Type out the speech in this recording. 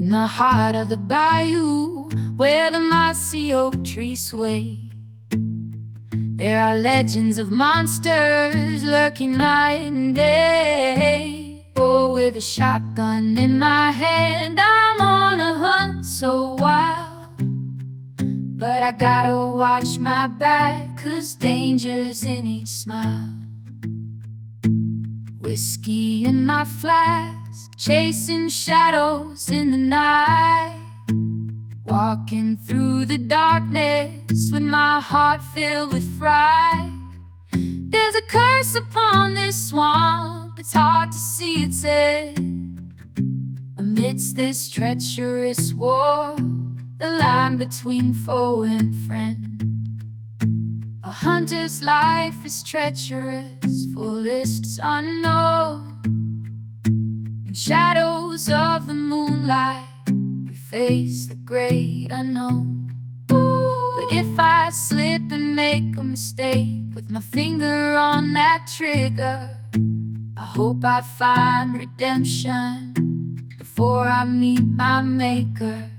In the heart of the bayou, where the mossy oak trees sway, there are legends of monsters lurking night and day. Oh, with a shotgun in my hand, I'm on a hunt so wild, but I gotta watch my back, 'cause danger's in each smile. Whiskey in my flask, chasing shadows in the night, walking through the darkness with my heart filled with fright. There's a curse upon this swamp, it's hard to see its end. Amidst this treacherous war, the line between foe and friend. A hunter's life is treacherous, fullest unknown. In shadows of the moonlight, we face the great unknown. But if I slip and make a mistake with my finger on that trigger, I hope I find redemption before I meet my maker.